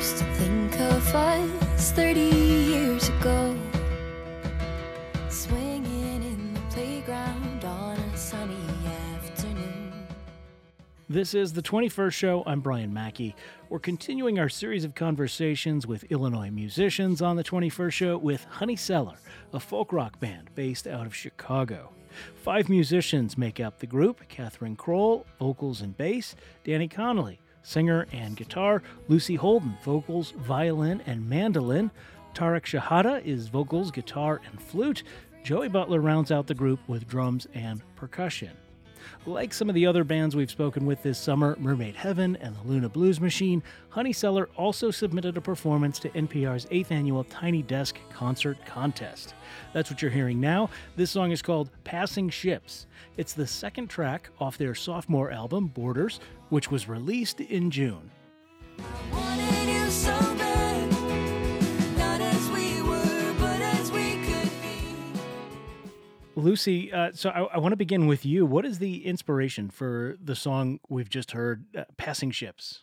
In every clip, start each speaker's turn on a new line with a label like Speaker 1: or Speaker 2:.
Speaker 1: used to think of us 30 years ago, swinging in the playground on a sunny afternoon.
Speaker 2: This is the 21st Show. I'm Brian Mackey. We're continuing our series of conversations with Illinois musicians on the 21st Show with Honey Cellar, a folk rock band based out of Chicago. 5 musicians make up the group: Catherine Kroll, vocals and bass; Danny Connolly, singer and guitar; Lucy Holden, vocals, violin, and mandolin; Tarek Shahada is vocals, guitar, and flute. Joey Butler rounds out the group with drums and percussion. Like some of the other bands we've spoken with this summer, Mermaid Heaven and the Luna Blues Machine, Honey Cellar also submitted a performance to NPR's 8th annual Tiny Desk Concert Contest. That's what you're hearing now. This song is called Passing Ships. It's the second track off their sophomore album, Borders, which was released in June.
Speaker 1: I wanted you so bad, not as we were, but as we could be.
Speaker 2: Lucy, so I want to begin with you. What is the inspiration for the song we've just heard, Passing Ships?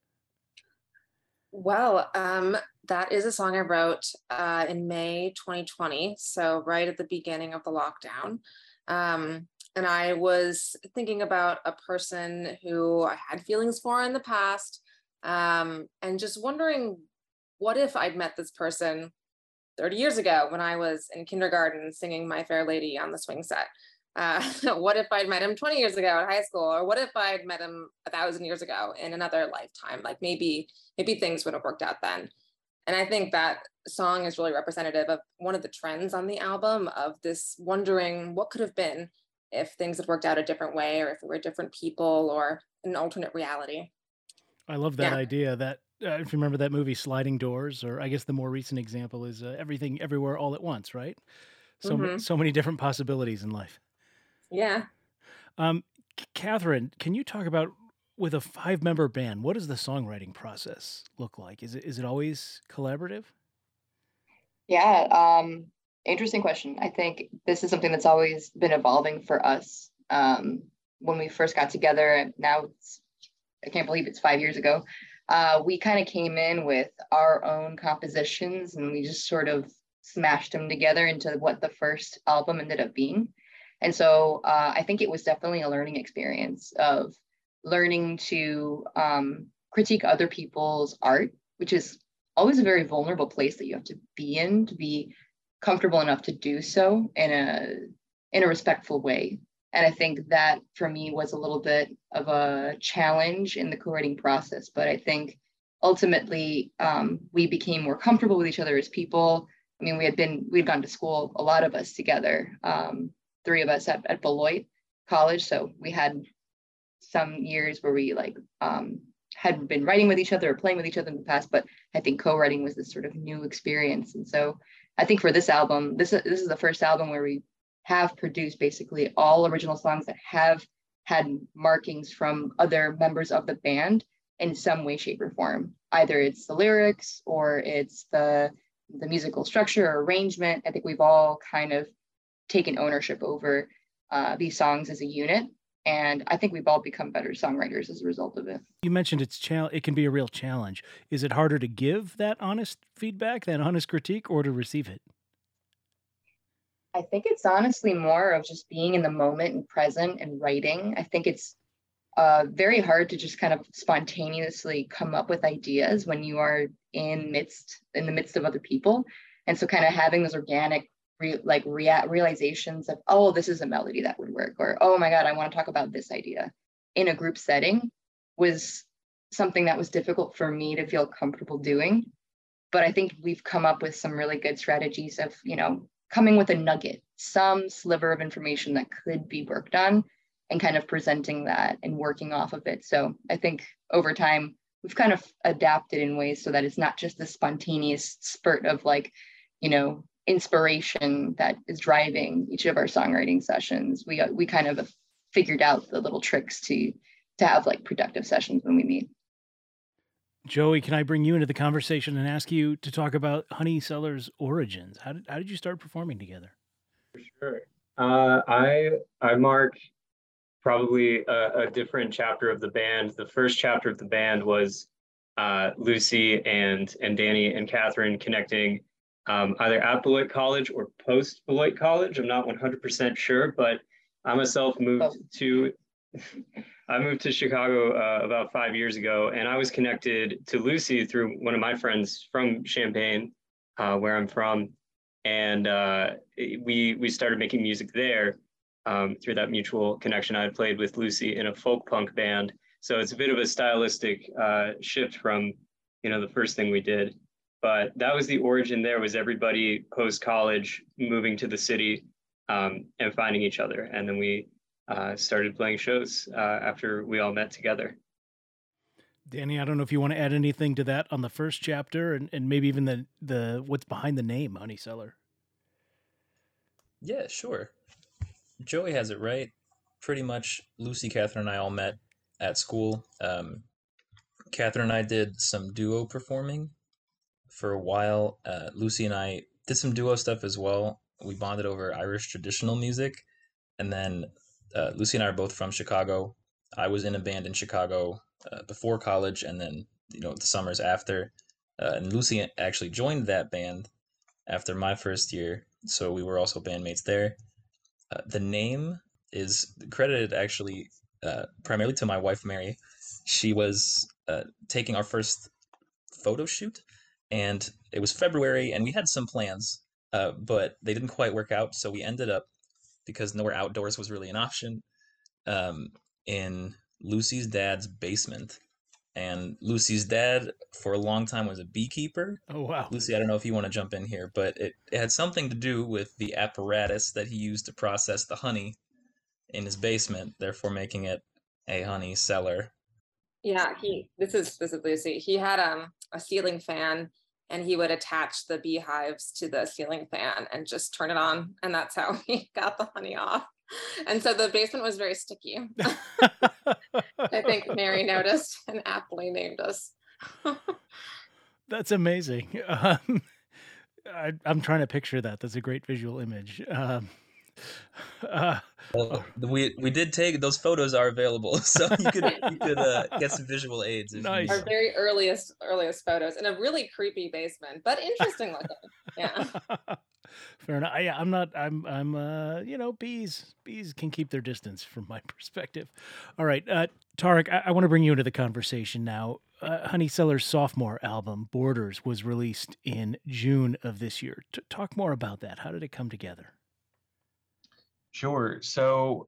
Speaker 3: Well, that is a song I wrote in May 2020, so right at the beginning of the lockdown. And I was thinking about a person who I had feelings for in the past, and just wondering, what if I'd met this person 30 years ago when I was in kindergarten singing My Fair Lady on the swing set? What if I'd met him 20 years ago in high school? Or what if I'd met him 1,000 years ago in another lifetime? Like maybe things would have worked out then. And I think that song is really representative of one of the trends on the album, of this wondering what could have been if things had worked out a different way, or if we were different people, or an alternate reality.
Speaker 2: I love that idea. That if you remember that movie Sliding Doors, or I guess the more recent example is Everything Everywhere All at Once, right? So many different possibilities in life.
Speaker 3: Yeah.
Speaker 2: Catherine, can you talk about, with a 5-member band, what does the songwriting process look like? Is it always collaborative?
Speaker 4: Yeah, interesting question. I think this is something that's always been evolving for us. When we first got together, now I can't believe it's 5 years ago, we kind of came in with our own compositions, and we just sort of smashed them together into what the first album ended up being. And so I think it was definitely a learning experience of learning to critique other people's art, which is always a very vulnerable place that you have to be in, to be comfortable enough to do so in a respectful way. And I think that for me was a little bit of a challenge in the co-writing process. But I think ultimately we became more comfortable with each other as people. I mean, we'd gone to school, a lot of us together, 3 of us at Beloit College. So we had some years where we had been writing with each other or playing with each other in the past, but I think co-writing was this sort of new experience. And so I think for this album, this is the first album where we have produced basically all original songs that have had markings from other members of the band in some way, shape, or form. Either it's the lyrics or it's the musical structure or arrangement. I think we've all kind of taken ownership over these songs as a unit. And I think we've all become better songwriters as a result of it.
Speaker 2: You mentioned it can be a real challenge. Is it harder to give that honest feedback, that honest critique, or to receive it?
Speaker 4: I think it's honestly more of just being in the moment and present and writing. I think it's very hard to just kind of spontaneously come up with ideas when you are in the midst of other people. And so kind of having those organic realizations of, oh, this is a melody that would work, or, oh my God, I want to talk about this idea in a group setting, was something that was difficult for me to feel comfortable doing. But I think we've come up with some really good strategies of, coming with a nugget, some sliver of information that could be worked on, and kind of presenting that and working off of it. So I think over time, we've kind of adapted in ways so that it's not just the spontaneous spurt of inspiration that is driving each of our songwriting sessions. We kind of have figured out the little tricks to have productive sessions when we meet.
Speaker 2: Joey, can I bring you into the conversation and ask you to talk about Honey Cellar's origins? How did you start performing together?
Speaker 5: For sure. I mark probably a different chapter of the band. The first chapter of the band was Lucy and Danny and Catherine connecting either at Beloit College or post Beloit College. I'm not 100% sure, but I myself moved to I moved to Chicago about 5 years ago, and I was connected to Lucy through one of my friends from Champaign, where I'm from, and we started making music there through that mutual connection. I had played with Lucy in a folk punk band, so it's a bit of a stylistic shift from the first thing we did. But that was the origin. There was everybody post college moving to the city and finding each other, and then we started playing shows after we all met together.
Speaker 2: Danny, I don't know if you want to add anything to that on the first chapter, and maybe even the what's behind the name Honey Cellar.
Speaker 6: Yeah, sure. Joey has it right. Pretty much, Lucy, Catherine, and I all met at school. Catherine and I did some duo performing for a while. Lucy and I did some duo stuff as well. We bonded over Irish traditional music. And then Lucy and I are both from Chicago. I was in a band in Chicago before college, and then the summers after. And Lucy actually joined that band after my first year, so we were also bandmates there. The name is credited actually primarily to my wife, Mary. She was taking our first photo shoot, and it was February, and we had some plans, but they didn't quite work out, so we ended up, because nowhere outdoors was really an option, in Lucy's dad's basement. And Lucy's dad, for a long time, was a beekeeper.
Speaker 2: Oh, wow.
Speaker 6: Lucy, I don't know if you want to jump in here, but it had something to do with the apparatus that he used to process the honey in his basement, therefore making it a honey cellar.
Speaker 3: Yeah, this is Lucy. He had a ceiling fan, and he would attach the beehives to the ceiling fan and just turn it on, and that's how he got the honey off. And so the basement was very sticky. I think Mary noticed and aptly named us.
Speaker 2: That's amazing. I'm trying to picture that. That's a great visual image.
Speaker 6: Well, we did take those photos are available, so you could get some visual aids.
Speaker 2: Nice.
Speaker 3: Our very earliest photos in a really creepy basement, but interesting looking. Yeah.
Speaker 2: Fair enough. I'm bees can keep their distance from my perspective. All right, Tarek, I want to bring you into the conversation now. Honey Cellar's sophomore album, Borders, was released in June of this year. Talk more about that. How did it come together?
Speaker 7: Sure. So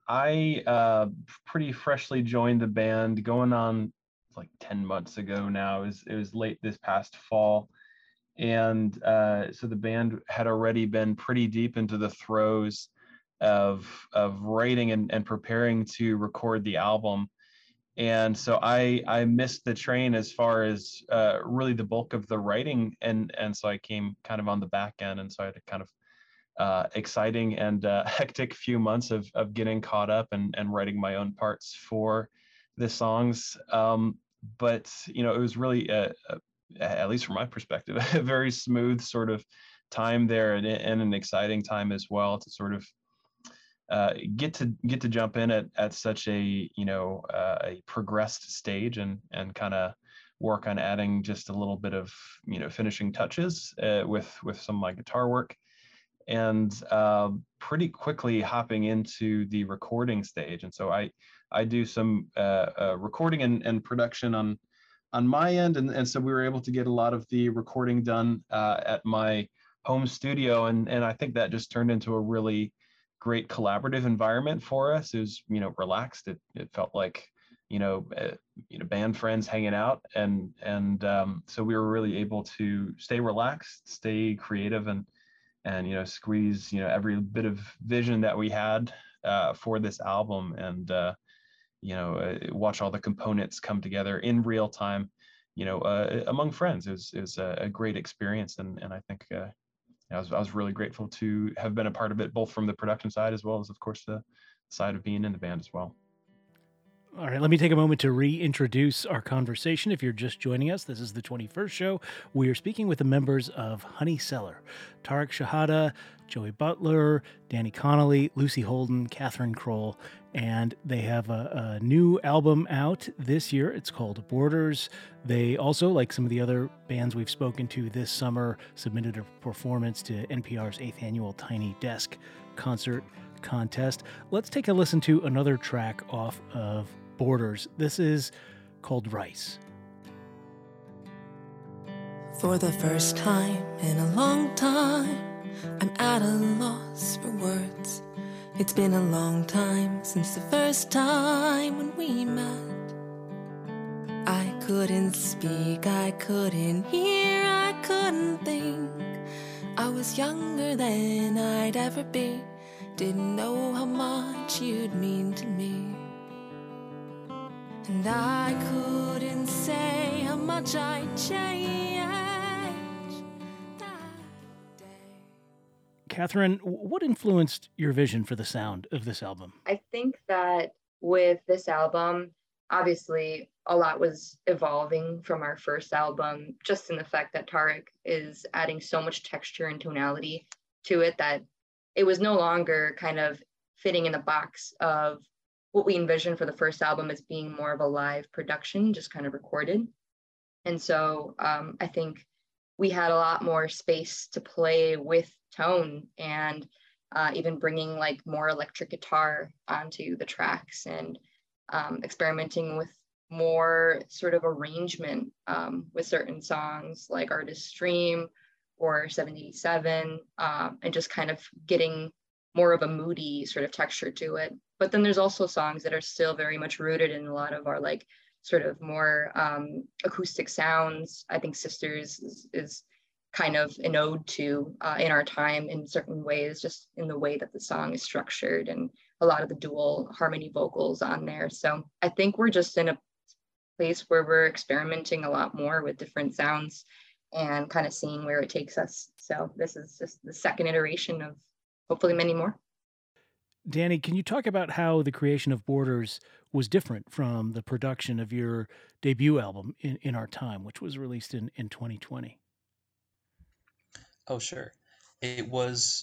Speaker 7: I pretty freshly joined the band, going on like 10 months ago now. It was late this past fall. And so the band had already been pretty deep into the throes of writing and preparing to record the album. And so I missed the train as far as really the bulk of the writing. And so I came kind of on the back end. And so I had a kind of exciting and hectic few months of getting caught up and writing my own parts for the songs. But, it was really at least from my perspective, a very smooth sort of time there, and an exciting time as well to sort of get to jump in at such a a progressed stage and kind of work on adding just a little bit of finishing touches with some of my guitar work, and pretty quickly hopping into the recording stage. And so I do some recording and production on my end, and so we were able to get a lot of the recording done at my home studio, and I think that just turned into a really great collaborative environment for us. It was relaxed. It felt like band friends hanging out, and so we were really able to stay relaxed, stay creative, and squeeze every bit of vision that we had for this album, and watch all the components come together in real time, among friends. It was a great experience, and I think I was really grateful to have been a part of it, both from the production side as well as, of course, the side of being in the band as well.
Speaker 2: All right, let me take a moment to reintroduce our conversation. If you're just joining us, this is the 21st show. We are speaking with the members of Honey Cellar, Tarek Shahada, Joey Butler, Danny Connolly, Lucy Holden, Catherine Kroll, and they have a new album out this year. It's called Borders. They also, like some of the other bands we've spoken to this summer, submitted a performance to NPR's 8th annual Tiny Desk concert contest. Let's take a listen to another track off of Borders. This is called Rice.
Speaker 1: For the first time in a long time, I'm at a loss for words. It's been a long time since the first time when we met. I couldn't speak, I couldn't hear, I couldn't think. I was younger than I'd ever be. Didn't know how much you'd mean to me. And I couldn't say how much I changed that day.
Speaker 2: Catherine, what influenced your vision for the sound of this album?
Speaker 4: I think that with this album, obviously a lot was evolving from our first album, just in the fact that Tarek is adding so much texture and tonality to it that it was no longer kind of fitting in the box of what we envisioned for the first album as being more of a live production, just kind of recorded. And so I think we had a lot more space to play with tone and even bringing like more electric guitar onto the tracks and experimenting with more sort of arrangement with certain songs like Artist Dream or 787, and just kind of getting more of a moody sort of texture to it. But then there's also songs that are still very much rooted in a lot of our like sort of more acoustic sounds. I think Sisters is kind of an ode to In Our Time in certain ways, just in the way that the song is structured and a lot of the dual harmony vocals on there. So I think we're just in a place where we're experimenting a lot more with different sounds and kind of seeing where it takes us. So this is just the second iteration of hopefully many more.
Speaker 2: Danny, can you talk about how the creation of Borders was different from the production of your debut album, In Our Time, which was released in 2020?
Speaker 6: Oh, sure. It was,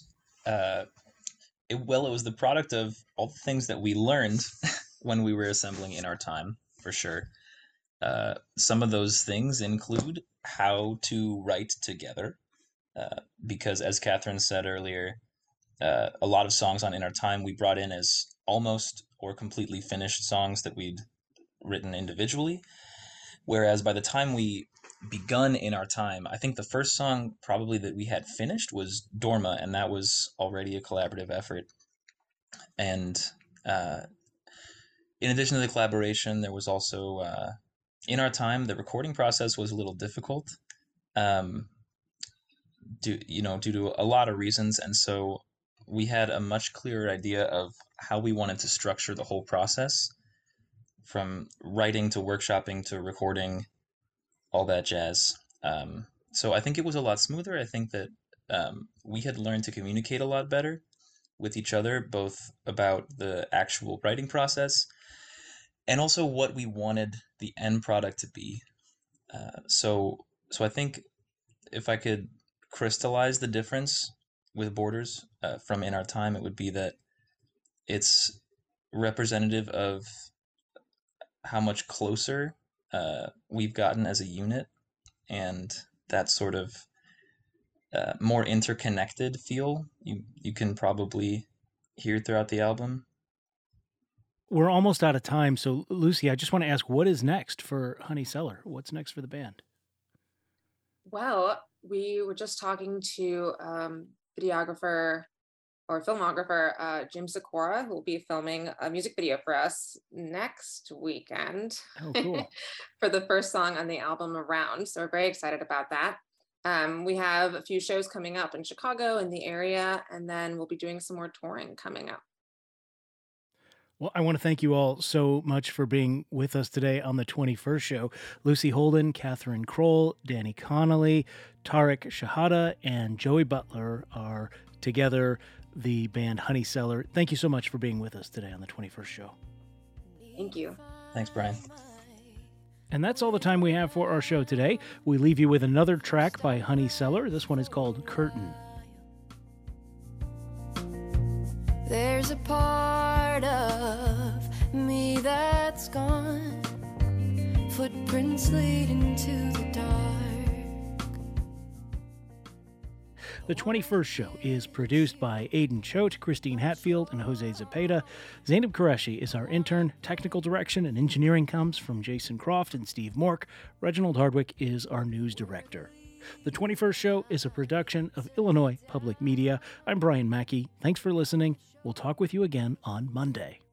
Speaker 6: it was the product of all the things that we learned when we were assembling In Our Time, for sure. Some of those things include how to write together, because as Catherine said earlier, a lot of songs on In Our Time we brought in as almost or completely finished songs that we'd written individually. Whereas by the time we begun In Our Time, I think the first song probably that we had finished was Dorma, and that was already a collaborative effort. And in addition to the collaboration, there was also In Our Time, the recording process was a little difficult, due to a lot of reasons, and so we had a much clearer idea of how we wanted to structure the whole process, from writing to workshopping to recording, all that jazz. So I think it was a lot smoother. I think that we had learned to communicate a lot better with each other, both about the actual writing process and also what we wanted the end product to be. So I think if I could crystallize the difference with Borders from In Our Time, it would be that it's representative of how much closer we've gotten as a unit, and that sort of more interconnected feel you can probably hear throughout the album.
Speaker 2: We're almost out of time, so Lucy, I just want to ask, what is next for Honey Cellar? What's next for the band?
Speaker 3: Well, we were just talking to videographer or filmographer Jim Sikora, who will be filming a music video for us next weekend.
Speaker 2: Oh, cool.
Speaker 3: For the first song on the album, Around. So we're very excited about that. We have a few shows coming up in Chicago, in the area, and then we'll be doing some more touring coming up.
Speaker 2: Well, I want to thank you all so much for being with us today on the 21st show. Lucy Holden, Catherine Kroll, Danny Connolly, Tarek Shahada, and Joey Butler are together the band Honey Cellar. Thank you so much for being with us today on the 21st show.
Speaker 3: Thank you.
Speaker 6: Thanks, Brian.
Speaker 2: And that's all the time we have for our show today. We leave you with another track by Honey Seller. This one is called Curtain.
Speaker 1: There's a part of me that's gone, footprints leading to the dark.
Speaker 2: The 21st Show is produced by Aidan Choate, Christine Hatfield, and Jose Zepeda. Zainab Qureshi is our intern. Technical direction and engineering comes from Jason Croft and Steve Mork. Reginald Hardwick is our news director. The 21st Show is a production of Illinois Public Media. I'm Brian Mackey. Thanks for listening. We'll talk with you again on Monday.